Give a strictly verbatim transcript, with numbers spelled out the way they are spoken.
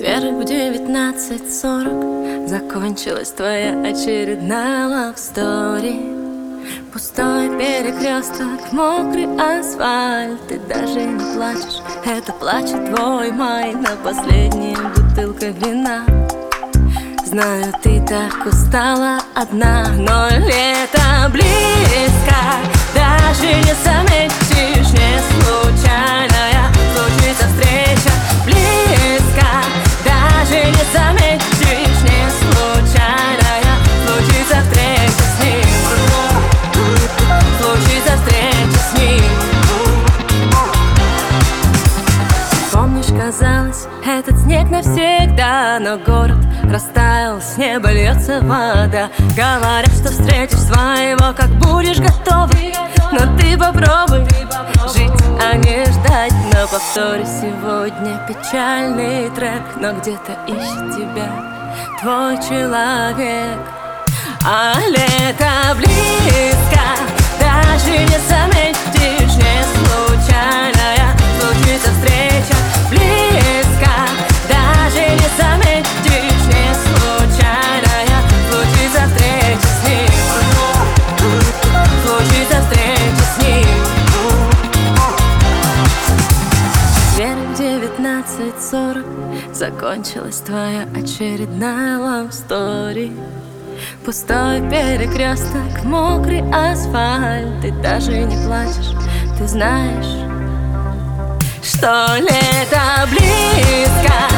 четверг в девятнадцать сорок закончилась твоя очередная love story. Пустой перекресток, мокрый асфальт. Ты даже не плачешь, это плачет твой май на последняя бутылка вина. Знаю, ты так устала одна, но лето близко. Даже не заметишь, не случайная случится встреча. Близко, даже не заметишь, не случайная случится встреча с ним. Случится встреча с ним. Помнишь, казалось, этот снег навсегда, но город растаял, с неба льется вода. Говорят, что встретишь своего, как будешь готова. Но ты попробуй жить, а не ждать. На повторе сегодня печальный трек, но где-то ищет тебя твой человек. А лето близко, даже не заметишь, не случайная случится встреча. Близко, даже не заметишь, не случайная случится встреча с ним. Случится встреча с ним. Четверг девятнадцать сорок закончилась твоя очередная love story. Пустой перекресток, мокрый асфальт. Ты даже не плачешь, ты знаешь, что лето близко.